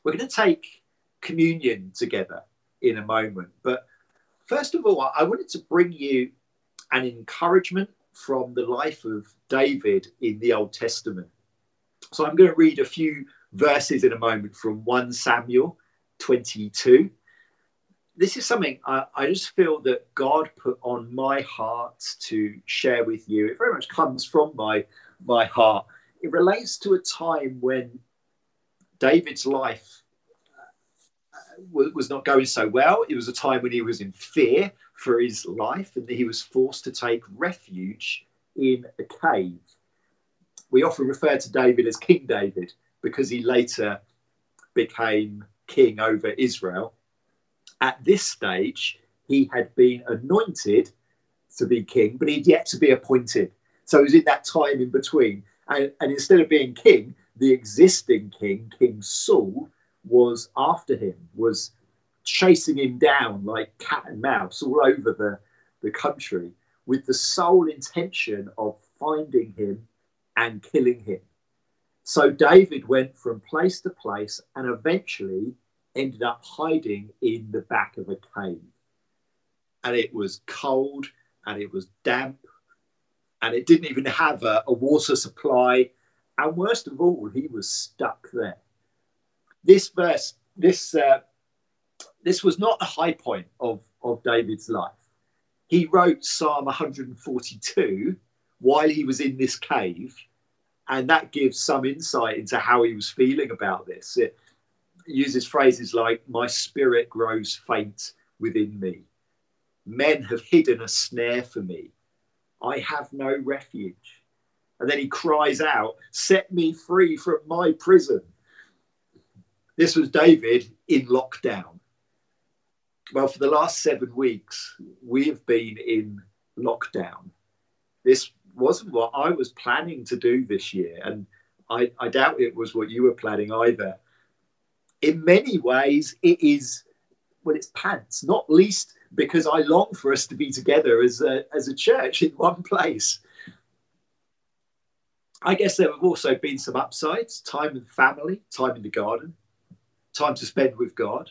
We're going to take communion together in a moment. But first of all, I wanted to bring you an encouragement from the life of David in the Old Testament. So I'm going to read a few verses in a moment from 1 Samuel 22. This is something I just feel that God put on my heart to share with you. It very much comes from my heart. It relates to a time when David's life was not going so well. It was a time when he was in fear for his life and he was forced to take refuge in a cave. We often refer to David as King David because he later became king over Israel. At this stage, he had been anointed to be king, but he'd yet to be appointed. So he was in that time in between. And instead of being king, the existing king, King Saul, was after him, was chasing him down like cat and mouse all over the country with the sole intention of finding him and killing him. So David went from place to place and eventually ended up hiding in the back of a cave. And it was cold and it was damp and it didn't even have a water supply. And worst of all, he was stuck there. This verse, this was not the high point of David's life. He wrote Psalm 142 while he was in this cave, and that gives some insight into how he was feeling about this. It uses phrases like, "My spirit grows faint within me. Men have hidden a snare for me. I have no refuge." And then he cries out, "Set me free from my prison." This was David in lockdown. Well, for the last 7 weeks, we have been in lockdown. This wasn't what I was planning to do this year, and I doubt it was what you were planning either. In many ways, it is, well, it's pants, not least because I long for us to be together as a church in one place. I guess there have also been some upsides: time with family, time in the garden, time to spend with God.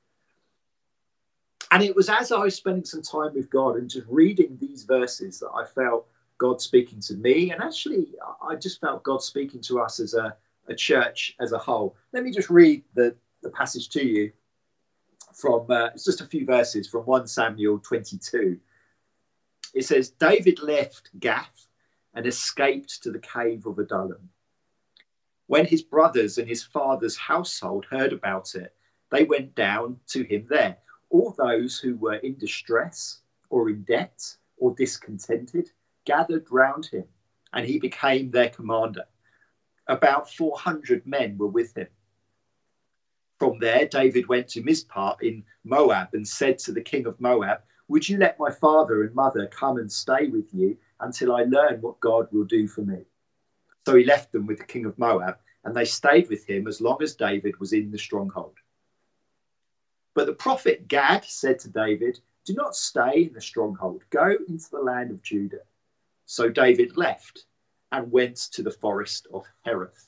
And it was as I was spending some time with God and just reading these verses that I felt God speaking to me. And actually, I just felt God speaking to us as a church as a whole. Let me just read the passage to you from, it's just a few verses from 1 Samuel 22. It says, "David left Gath and escaped to the cave of Adullam. When his brothers and his father's household heard about it, they went down to him there. All those who were in distress or in debt or discontented gathered round him, and he became their commander. About 400 men were with him. From there, David went to Mizpah in Moab and said to the king of Moab, 'Would you let my father and mother come and stay with you until I learn what God will do for me?' So he left them with the king of Moab, and they stayed with him as long as David was in the stronghold. But the prophet Gad said to David, 'Do not stay in the stronghold. Go into the land of Judah.' So David left and went to the forest of Hereth."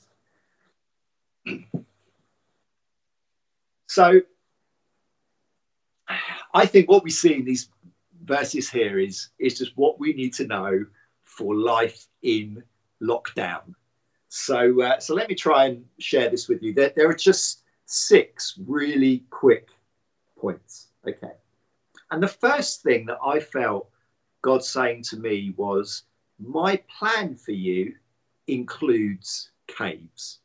So I think what we see in these verses here is just what we need to know for life in lockdown. So let me try and share this with you. There are just 6 really quick points. Okay. And the first thing that I felt God saying to me was, my plan for you includes caves.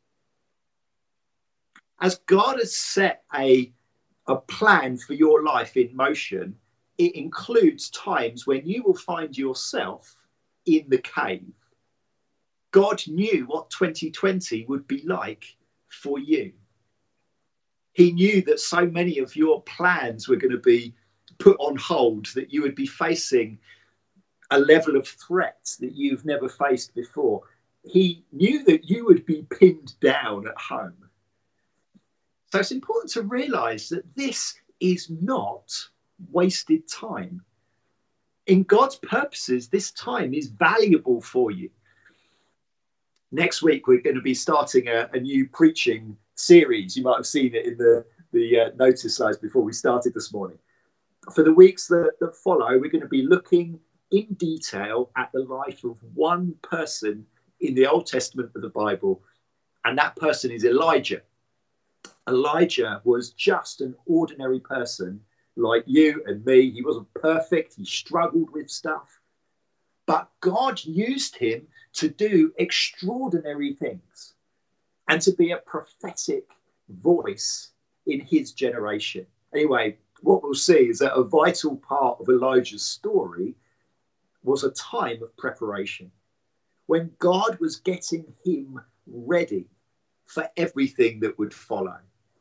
As God has set a plan for your life in motion, it includes times when you will find yourself in the cave. God knew what 2020 would be like for you. He knew that so many of your plans were going to be put on hold, that you would be facing a level of threat that you've never faced before. He knew that you would be pinned down at home. So it's important to realize that this is not wasted time. In God's purposes, this time is valuable for you. Next week, we're going to be starting a new preaching series. You might have seen it in the notice slides before we started this morning. For the weeks that follow, we're going to be looking in detail at the life of one person in the Old Testament of the Bible, and that person is Elijah. Elijah was just an ordinary person like you and me. He wasn't perfect. He struggled with stuff. But God used him to do extraordinary things and to be a prophetic voice in his generation. Anyway, what we'll see is that a vital part of Elijah's story was a time of preparation when God was getting him ready for everything that would follow.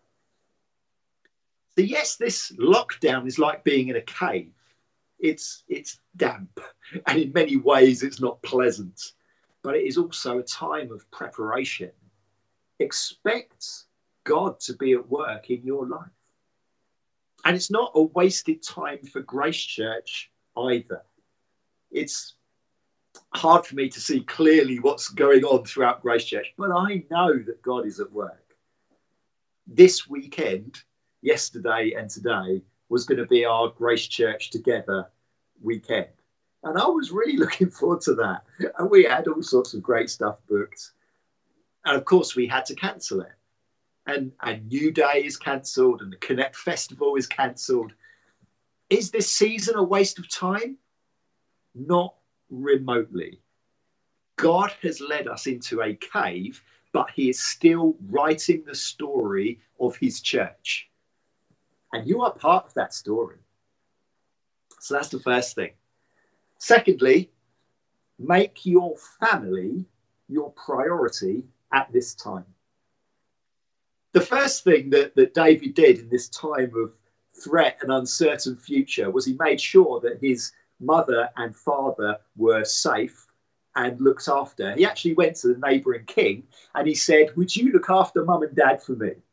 So yes, this lockdown is like being in a cave. It's damp, and in many ways it's not pleasant, but it is also a time of preparation. Expect God to be at work in your life. And it's not a wasted time for Grace Church either. It's hard for me to see clearly what's going on throughout Grace Church, but I know that God is at work. This weekend, yesterday and today, was going to be our Grace Church Together weekend. And I was really looking forward to that. And we had all sorts of great stuff booked. And of course, we had to cancel it. And New Day is cancelled, and the Connect Festival is cancelled. Is this season a waste of time? Not remotely. God has led us into a cave, but he is still writing the story of his church. And you are part of that story. So that's the first thing. Secondly, make your family your priority at this time. The first thing that David did in this time of threat and uncertain future was he made sure that his mother and father were safe and looked after. He actually went to the neighbouring king and he said, would you look after mum and dad for me?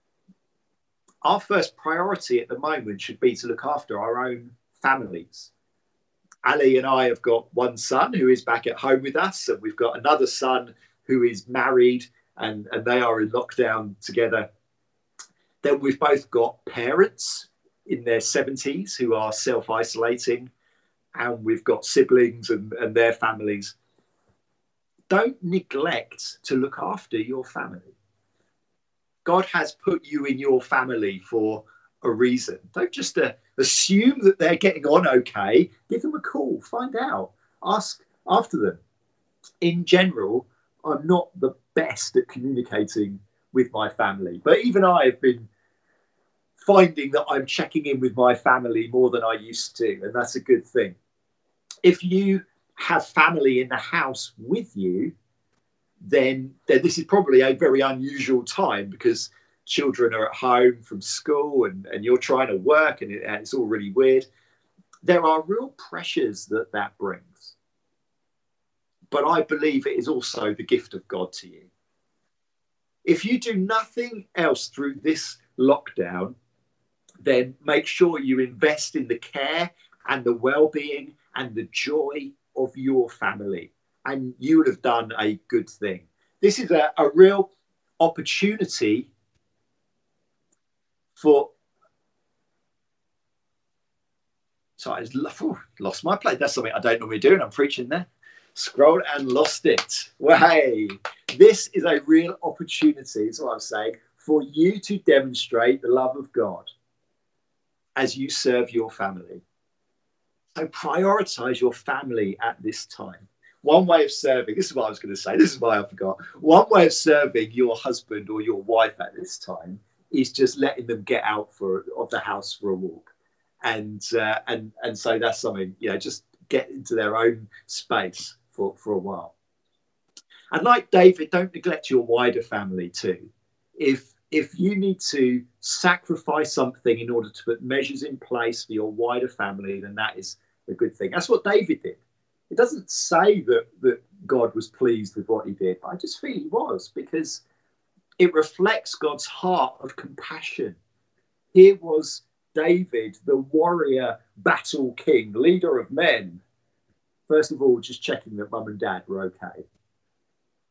Our first priority at the moment should be to look after our own families. Ali and I have got one son who is back at home with us, and we've got another son who is married, and they are in lockdown together. Then we've both got parents in their 70s who are self-isolating, and we've got siblings and their families. Don't neglect to look after your family. God has put you in your family for a reason. Don't just assume that they're getting on okay. Give them a call, find out, ask after them. In general, I'm not the best at communicating with my family, but even I have been finding that I'm checking in with my family more than I used to, and that's a good thing. If you have family in the house with you, then this is probably a very unusual time because children are at home from school and you're trying to work and it's all really weird. There are real pressures that brings. But I believe it is also the gift of God to you. If you do nothing else through this lockdown, then make sure you invest in the care and the well-being and the joy of your family. And you would have done a good thing. This is a real opportunity for... So I lost my place. That's something I don't normally do, and I'm preaching there. Scrolled and lost it. Well, hey, this is a real opportunity, is what I'm saying, for you to demonstrate the love of God as you serve your family. So prioritize your family at this time. One way of serving, this is what I was going to say, this is why I forgot. One way of serving your husband or your wife at this time is just letting them get out of the house for a walk. And so that's something, just get into their own space for a while. And like David, don't neglect your wider family too. If you need to sacrifice something in order to put measures in place for your wider family, then that is a good thing. That's what David did. It doesn't say that God was pleased with what he did, but I just feel he was, because it reflects God's heart of compassion. Here was David, the warrior battle king, leader of men. First of all, just checking that mum and dad were okay.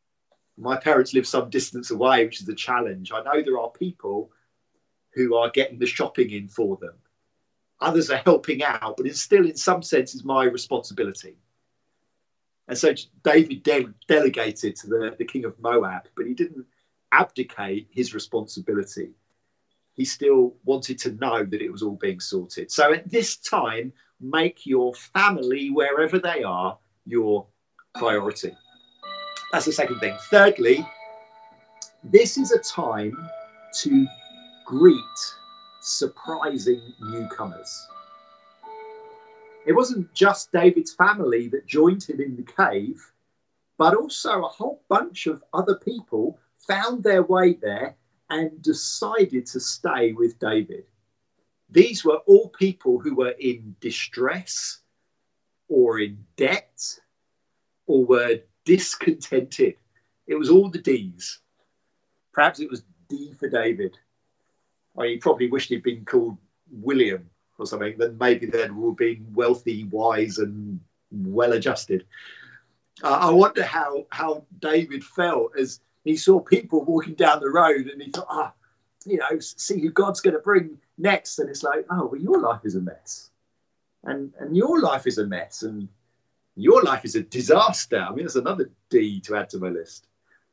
My parents live some distance away, which is a challenge. I know there are people who are getting the shopping in for them. Others are helping out, but it's still, in some sense, is my responsibility. And so David delegated to the king of Moab, but he didn't abdicate his responsibility. He still wanted to know that it was all being sorted. So at this time, make your family, wherever they are, your priority. That's the second thing. Thirdly, this is a time to greet surprising newcomers. It wasn't just David's family that joined him in the cave, but also a whole bunch of other people found their way there and decided to stay with David. These were all people who were in distress or in debt or were discontented. It was all the D's. Perhaps it was D for David. Well, he probably wished he'd been called William or something. Then maybe they'd all been wealthy, wise, and well-adjusted. I wonder how David felt as he saw people walking down the road, and he thought, see who God's going to bring next. And it's like, oh, well, your life is a mess, and your life is a mess, and your life is a disaster. I mean, there's another D to add to my list.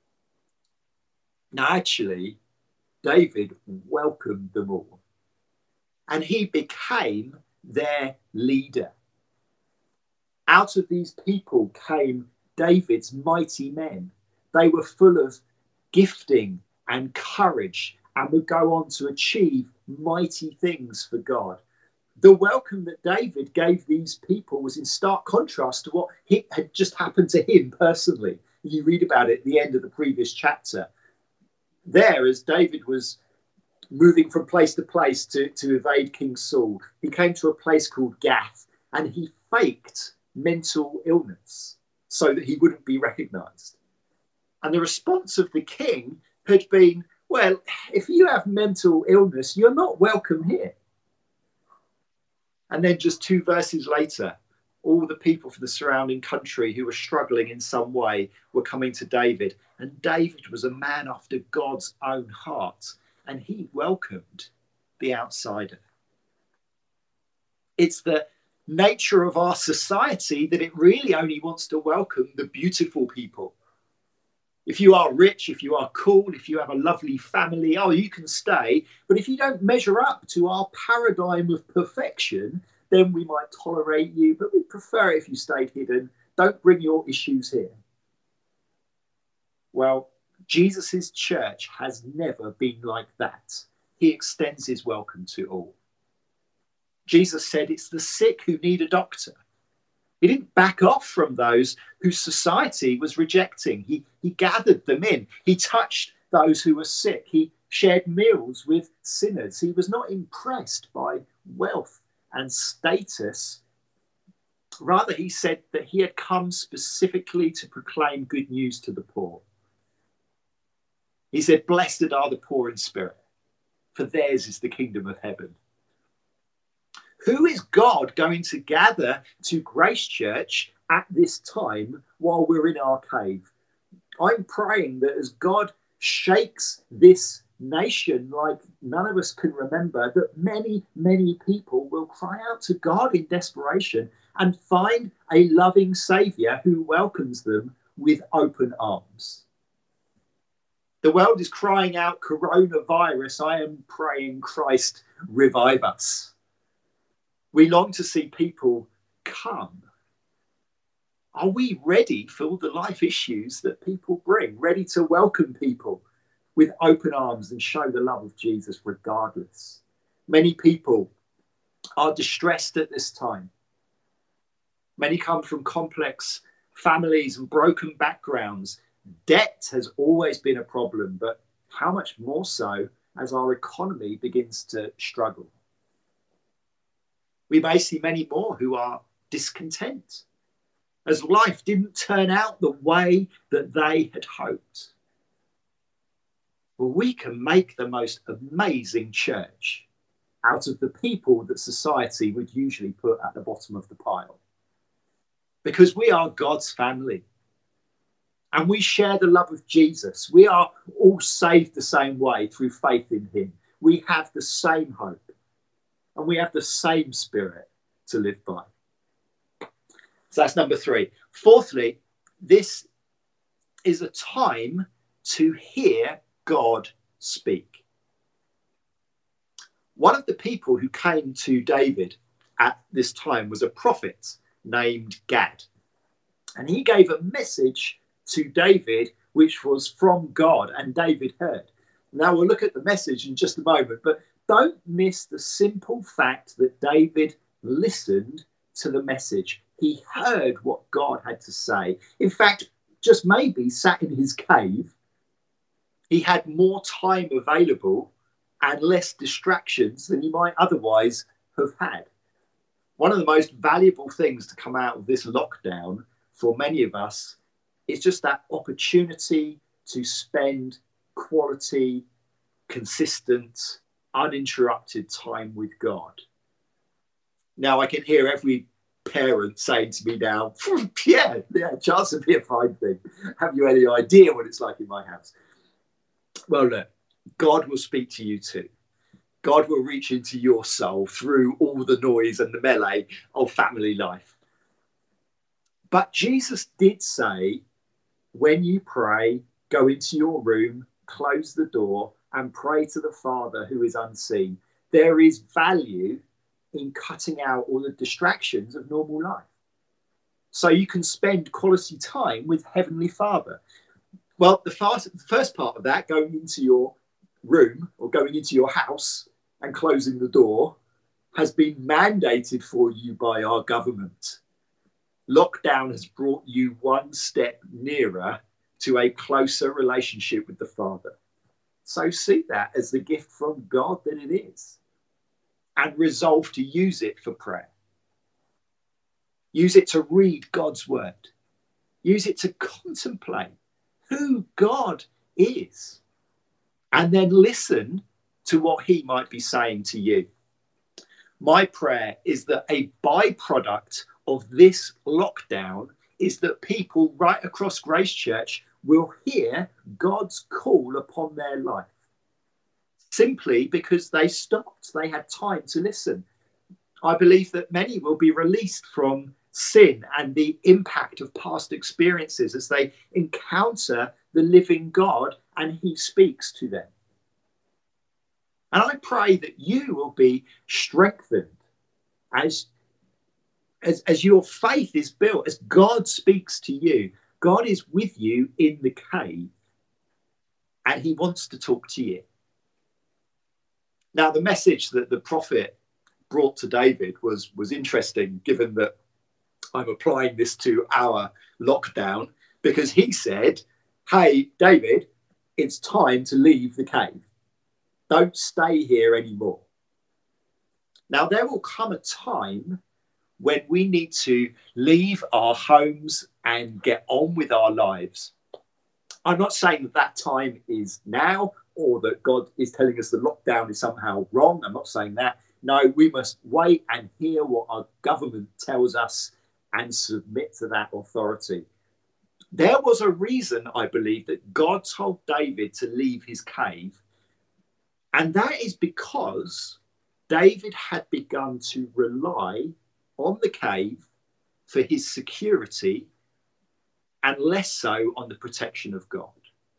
Now, actually, David welcomed them all, and he became their leader. Out of these people came David's mighty men. They were full of gifting and courage and would go on to achieve mighty things for God. The welcome that David gave these people was in stark contrast to what had just happened to him personally. You read about it at the end of the previous chapter. There, as David was moving from place to place to evade King Saul, he came to a place called Gath, and he faked mental illness so that he wouldn't be recognized. And the response of the king had been, well, if you have mental illness, you're not welcome here. And then just 2 verses later, all the people from the surrounding country who were struggling in some way were coming to David. And David was a man after God's own heart, and he welcomed the outsider. It's the nature of our society that it really only wants to welcome the beautiful people. If you are rich, if you are cool, if you have a lovely family, you can stay. But if you don't measure up to our paradigm of perfection, then we might tolerate you, but we prefer it if you stayed hidden. Don't bring your issues here. Well, Jesus's church has never been like that. He extends his welcome to all. Jesus said it's the sick who need a doctor. He didn't back off from those whose society was rejecting. He gathered them in. He touched those who were sick. He shared meals with sinners. He was not impressed by wealth and status. Rather, he said that he had come specifically to proclaim good news to the poor. He said, "Blessed are the poor in spirit, for theirs is the kingdom of heaven." Who is God going to gather to Grace Church at this time while we're in our cave? I'm praying that as God shakes this nation like none of us can remember, that many, many people will cry out to God in desperation and find a loving Saviour who welcomes them with open arms. The world is crying out, coronavirus. I am praying, Christ, revive us. We long to see people come. Are we ready for all the life issues that people bring? Ready to welcome people with open arms and show the love of Jesus regardless? Many people are distressed at this time. Many come from complex families and broken backgrounds. Debt has always been a problem, but how much more so as our economy begins to struggle? We may see many more who are discontent as life didn't turn out the way that they had hoped. Well, we can make the most amazing church out of the people that society would usually put at the bottom of the pile, because we are God's family. and we share the love of Jesus. We are all saved the same way through faith in him. We have the same hope and we have the same spirit to live by. So that's number 3. Fourthly, this is a time to hear God speak. One of the people who came to David at this time was a prophet named Gad. And he gave a message to David, which was from God, and David heard. Now we'll look at the message in just a moment, but don't miss the simple fact that David listened to the message. He heard what God had to say. In fact, just maybe sat in his cave. He had more time available and less distractions than he might otherwise have had. One of the most valuable things to come out of this lockdown for many of us is just that opportunity to spend quality, consistent, uninterrupted time with God. Now I can hear every parent saying to me now, yeah, chance would be a fine thing. Have you any idea what it's like in my house? Well, look, God will speak to you too. God will reach into your soul through all the noise and the melee of family life. But Jesus did say, when you pray, go into your room, close the door, and pray to the Father who is unseen. There is value in cutting out all the distractions of normal life, so you can spend quality time with Heavenly Father. Well, the first part of that, going into your room or going into your house and closing the door, has been mandated for you by our government. Lockdown has brought you one step nearer to a closer relationship with the Father. So see that as the gift from God that it is, and resolve to use it for prayer. Use it to read God's word. Use it to contemplate who God is, and then listen to what he might be saying to you. My prayer is that a byproduct of this lockdown is that people right across Grace Church will hear God's call upon their life, simply because they stopped, they had time to listen. I believe that many will be released from sin and the impact of past experiences as they encounter the living God and he speaks to them. And I pray that you will be strengthened as your faith is built, as God speaks to you. God is with you in the cave and he wants to talk to you. Now, the message that the prophet brought to David was interesting, given that I'm applying this to our lockdown, because he said, hey, David, it's time to leave the cave. Don't stay here anymore. Now, there will come a time when we need to leave our homes and get on with our lives. I'm not saying that that time is now, or that God is telling us the lockdown is somehow wrong. I'm not saying that. No, we must wait and hear what our government tells us and submit to that authority. There was a reason, I believe, that God told David to leave his cave. And that is because David had begun to rely on the cave for his security and less so on the protection of God.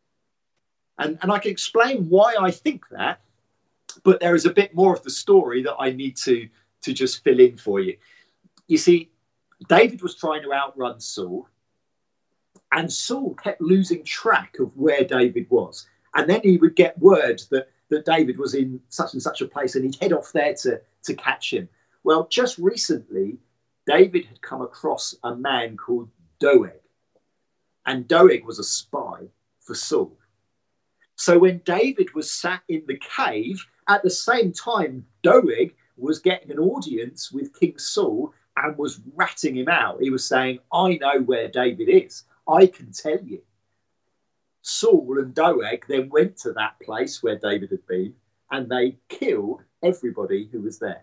And I can explain why I think that, but there is a bit more of the story that I need to just fill in for you. You see, David was trying to outrun Saul, and Saul kept losing track of where David was. And then he would get word that David was in such and such a place, and he'd head off there to catch him. Well, just recently, David had come across a man called Doeg, and Doeg was a spy for Saul. So when David was sat in the cave, at the same time, Doeg was getting an audience with King Saul and was ratting him out. He was saying, I know where David is. I can tell you. Saul and Doeg then went to that place where David had been, and they killed everybody who was there.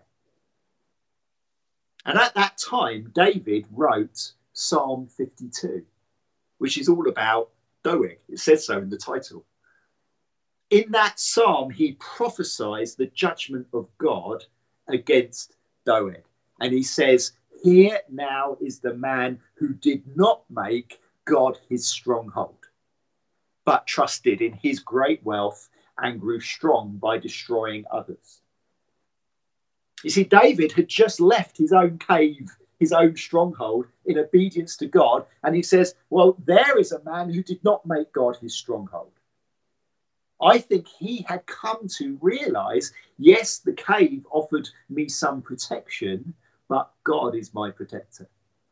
And at that time, David wrote Psalm 52, which is all about Doeg. It says so in the title. In that psalm, he prophesies the judgment of God against Doeg. And he says, here now is the man who did not make God his stronghold, but trusted in his great wealth and grew strong by destroying others. You see, David had just left his own cave, his own stronghold, in obedience to God. And he says, well, there is a man who did not make God his stronghold. I think he had come to realize, yes, the cave offered me some protection, but God is my protector.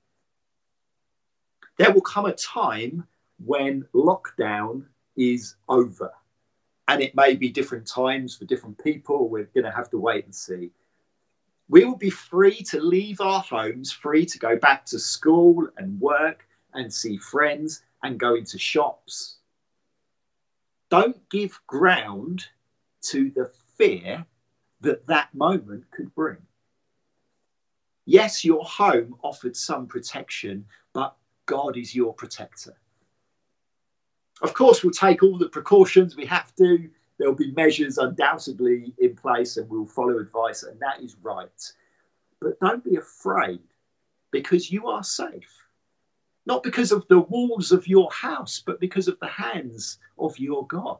There will come a time when lockdown is over. And it may be different times for different people. We're going to have to wait and see. We will be free to leave our homes, free to go back to school and work and see friends and go into shops. Don't give ground to the fear that that moment could bring. Yes, your home offered some protection, but God is your protector. Of course, we'll take all the precautions we have to. There'll be measures undoubtedly in place and we'll follow advice, and that is right. But don't be afraid, because you are safe. Not because of the walls of your house, but because of the hands of your God.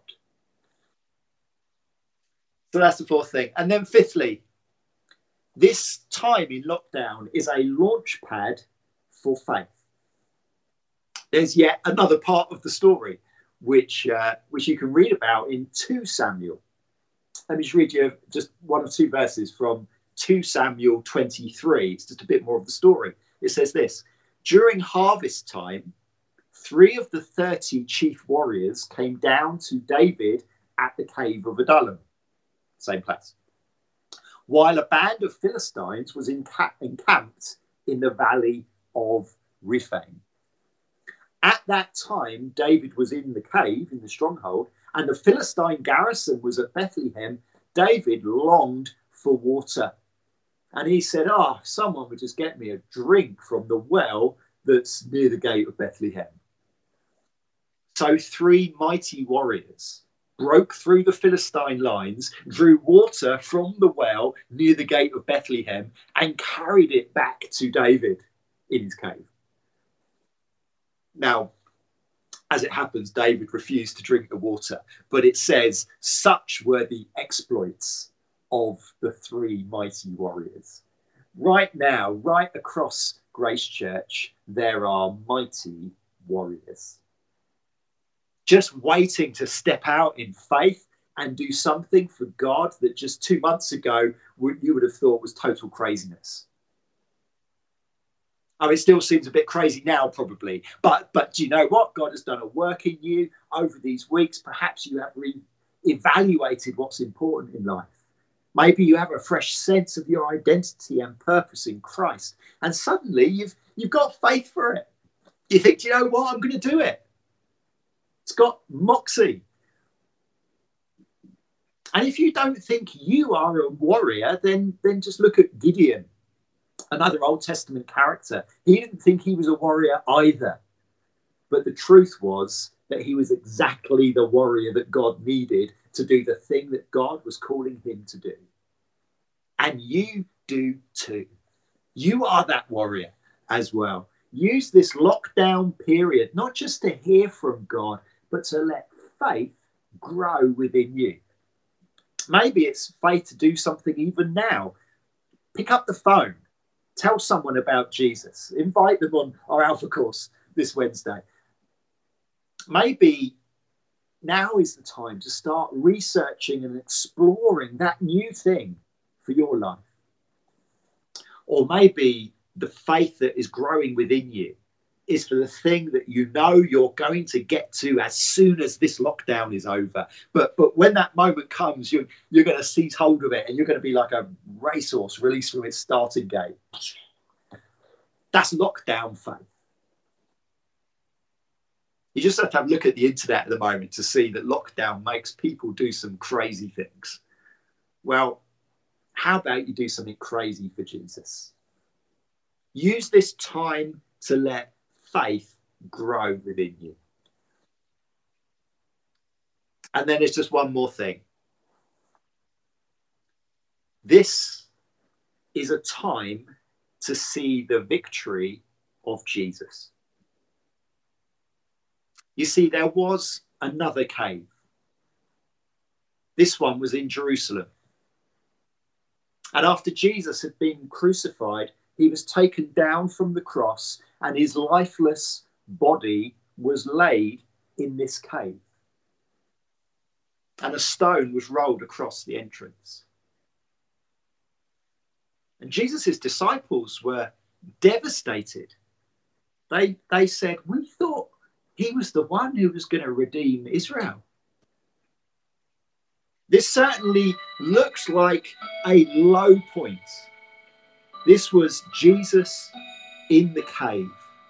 So that's the fourth thing. And then fifthly, this time in lockdown is a launch pad for faith. There's yet another part of the story which you can read about in 2 Samuel. Let me just read you just one or two verses from 2 Samuel 23. It's just a bit more of the story. It says this: during harvest time, 3 of the 30 chief warriors came down to David at the cave of Adullam, same place, while a band of Philistines was encamped in the valley of Rephaim. At that time, David was in the cave, in the stronghold, and the Philistine garrison was at Bethlehem. David longed for water. And he said, someone would just get me a drink from the well that's near the gate of Bethlehem. So 3 mighty warriors broke through the Philistine lines, drew water from the well near the gate of Bethlehem, and carried it back to David in his cave. Now, as it happens, David refused to drink the water, but it says such were the exploits of the 3 mighty warriors. Right now, right across Grace Church, there are mighty warriors, just waiting to step out in faith and do something for God that just 2 months ago you would have thought was total craziness. It still seems a bit crazy now, probably. But do you know what? God has done a work in you over these weeks. Perhaps you have re-evaluated what's important in life. Maybe you have a fresh sense of your identity and purpose in Christ. And suddenly you've got faith for it. You think, do you know what? I'm going to do it. It's got moxie. And if you don't think you are a warrior, then just look at Gideon, another Old Testament character. He didn't think he was a warrior either. But the truth was that he was exactly the warrior that God needed to do the thing that God was calling him to do. And you do too. You are that warrior as well. Use this lockdown period, not just to hear from God, but to let faith grow within you. Maybe it's faith to do something even now. Pick up the phone. Tell someone about Jesus. Invite them on our Alpha course this Wednesday. Maybe now is the time to start researching and exploring that new thing for your life. Or maybe the faith that is growing within you is for the thing that you know you're going to get to as soon as this lockdown is over. But when that moment comes, you're going to seize hold of it, and you're going to be like a racehorse released from its starting gate. That's lockdown faith. You just have to have a look at the internet at the moment to see that lockdown makes people do some crazy things. Well, how about you do something crazy for Jesus? Use this time to let faith grow within you. And then there's just one more thing. This is a time to see the victory of Jesus. You see, there was another cave. This one was in Jerusalem. And after Jesus had been crucified, he was taken down from the cross and his lifeless body was laid in this cave. And a stone was rolled across the entrance. And Jesus' disciples were devastated. They said, we thought he was the one who was going to redeem Israel. This certainly looks like a low point. This was Jesus in the cave.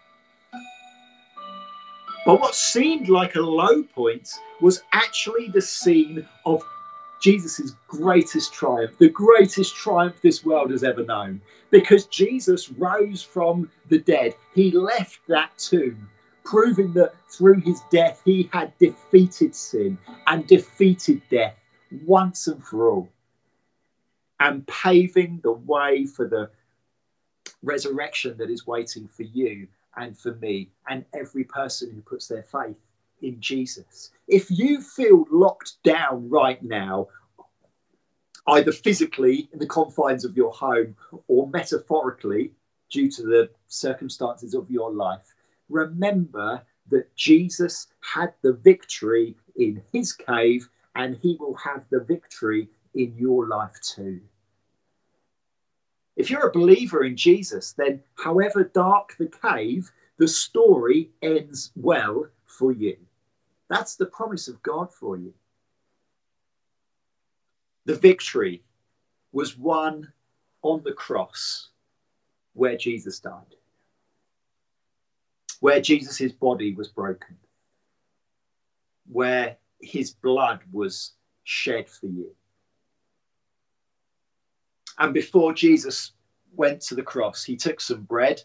But what seemed like a low point was actually the scene of Jesus' greatest triumph, the greatest triumph this world has ever known. Because Jesus rose from the dead. He left that tomb, proving that through his death, he had defeated sin and defeated death once and for all, and paving the way for the resurrection that is waiting for you and for me and every person who puts their faith in Jesus. If you feel locked down right now, either physically in the confines of your home or metaphorically due to the circumstances of your life, remember that Jesus had the victory in his cave and he will have the victory in your life too. If you're a believer in Jesus, then however dark the cave, the story ends well for you. That's the promise of God for you. The victory was won on the cross where Jesus died, where Jesus' body was broken, where his blood was shed for you. And before Jesus went to the cross, he took some bread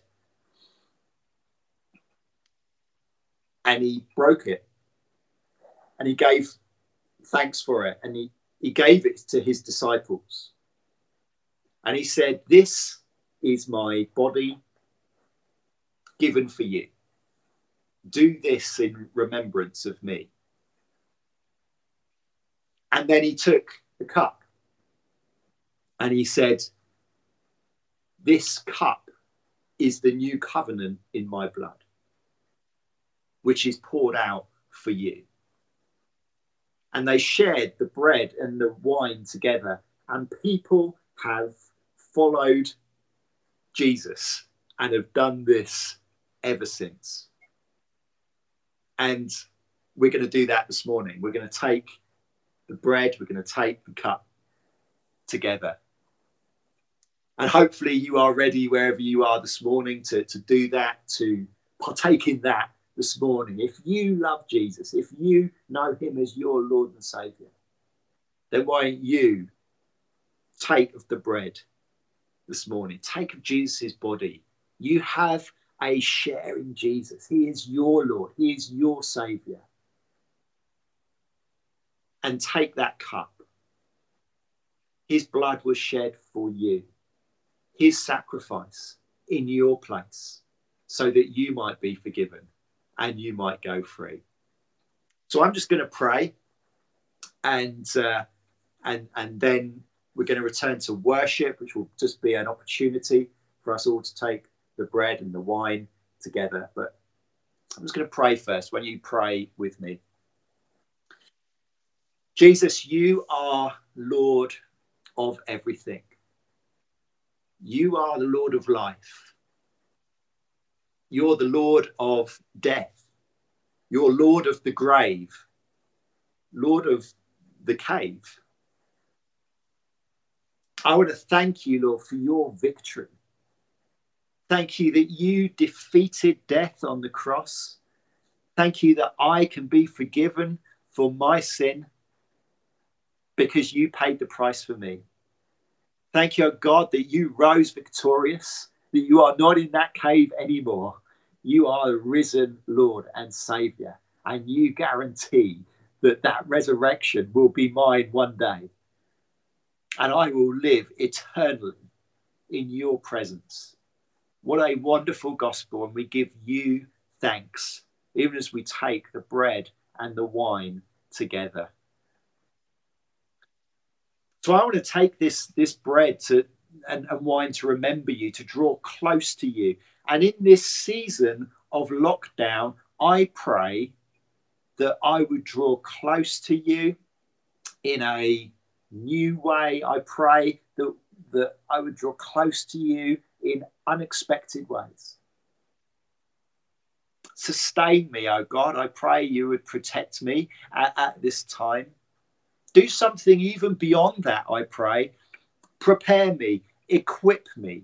and he broke it and he gave thanks for it, and he gave it to his disciples. And he said, this is my body given for you. Do this in remembrance of me. And then he took the cup and he said, this cup is the new covenant in my blood, which is poured out for you. And they shared the bread and the wine together, and people have followed Jesus and have done this ever since. And we're going to do that this morning. We're going to take the bread, we're going to take the cup together. And hopefully you are ready wherever you are this morning to do that, to partake in that this morning. If you love Jesus, if you know him as your Lord and Saviour, then why don't you take of the bread this morning? Take of Jesus' body. You have a share in Jesus. He is your Lord. He is your Saviour. And take that cup. His blood was shed for you. His sacrifice in your place so that you might be forgiven and you might go free. So I'm just going to pray and then we're going to return to worship, which will just be an opportunity for us all to take the bread and the wine together. But I'm just going to pray first. When you pray with me. Jesus, you are Lord of everything. You are the Lord of life. You're the Lord of death. You're Lord of the grave. Lord of the cave. I want to thank you, Lord, for your victory. Thank you that you defeated death on the cross. Thank you that I can be forgiven for my sin because you paid the price for me. Thank you, God, that you rose victorious, that you are not in that cave anymore. You are the risen Lord and Saviour, and you guarantee that that resurrection will be mine one day. And I will live eternally in your presence. What a wonderful gospel. And we give you thanks, even as we take the bread and the wine together. So I want to take this bread and wine to remember you, to draw close to you. And in this season of lockdown, I pray that I would draw close to you in a new way. I pray that I would draw close to you in unexpected ways. Sustain me, oh God. I pray you would protect me at this time. Do something even beyond that, I pray. Prepare me, equip me.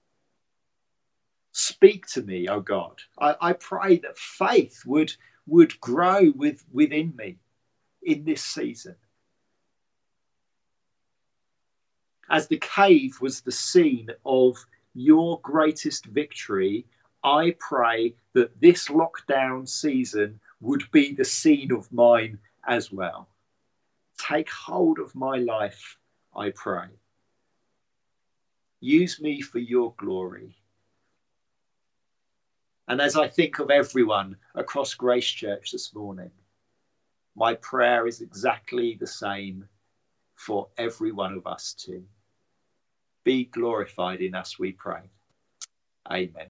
Speak to me, oh God. I pray that faith would grow within me in this season. As the cave was the scene of your greatest victory, I pray that this lockdown season would be the scene of mine as well. Take hold of my life, I pray. Use me for your glory. And as I think of everyone across Grace Church this morning, my prayer is exactly the same for every one of us too. Be glorified in us, we pray. Amen.